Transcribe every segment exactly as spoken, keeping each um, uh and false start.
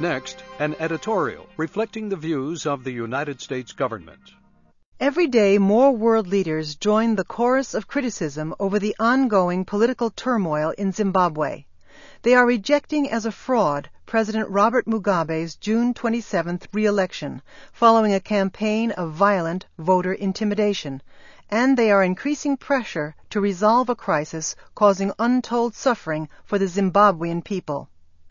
Next, an editorial reflecting the views of the United States government. Every day, more world leaders join the chorus of criticism over the ongoing political turmoil in Zimbabwe. They are rejecting as a fraud President Robert Mugabe's June twenty-seventh re-election, following a campaign of violent voter intimidation, and they are increasing pressure to resolve a crisis causing untold suffering for the Zimbabwean people.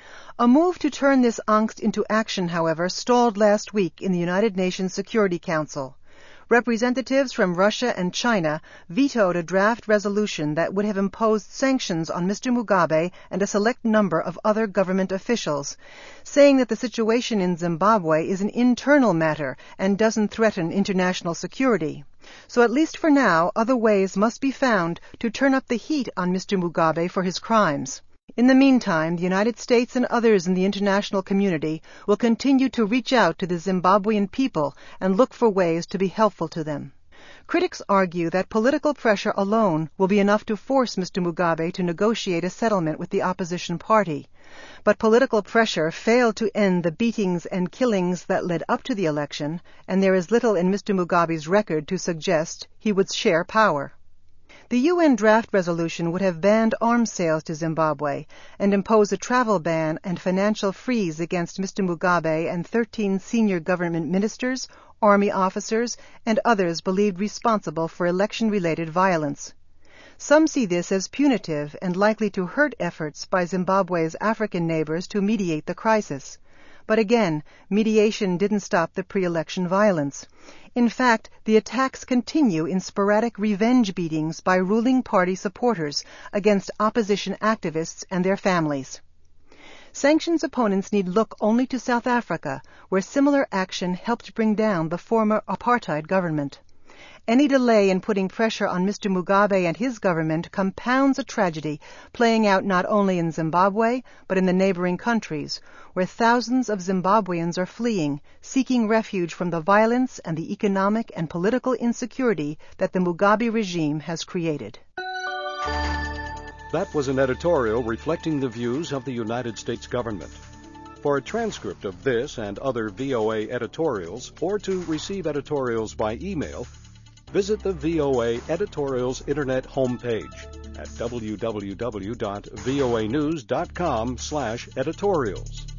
A move to turn this angst into action, however, stalled last week in the United Nations Security Council. Representatives from Russia and China vetoed a draft resolution that would have imposed sanctions on Mister Mugabe and a select number of other government officials, saying that the situation in Zimbabwe is an internal matter and doesn't threaten international security. So at least for now, other ways must be found to turn up the heat on Mister Mugabe for his crimes. In the meantime, the United States and others in the international community will continue to reach out to the Zimbabwean people and look for ways to be helpful to them. Critics argue that political pressure alone will be enough to force Mister Mugabe to negotiate a settlement with the opposition party. But political pressure failed to end the beatings and killings that led up to the election, and there is little in Mister Mugabe's record to suggest he would share power. The U N draft resolution would have banned arms sales to Zimbabwe and imposed a travel ban and financial freeze against Mister Mugabe and thirteen senior government ministers, army officers, and others believed responsible for election-related violence. Some see this as punitive and likely to hurt efforts by Zimbabwe's African neighbors to mediate the crisis. But again, mediation didn't stop the pre-election violence. In fact, the attacks continue in sporadic revenge beatings by ruling party supporters against opposition activists and their families. Sanctions opponents need look only to South Africa, where similar action helped bring down the former apartheid government. Any delay in putting pressure on Mister Mugabe and his government compounds a tragedy playing out not only in Zimbabwe, but in the neighboring countries, where thousands of Zimbabweans are fleeing, seeking refuge from the violence and the economic and political insecurity that the Mugabe regime has created. That was an editorial reflecting the views of the United States government. For a transcript of this and other V O A editorials, or to receive editorials by email, visit the V O A Editorials Internet homepage at w w w dot voa news dot com slash editorials.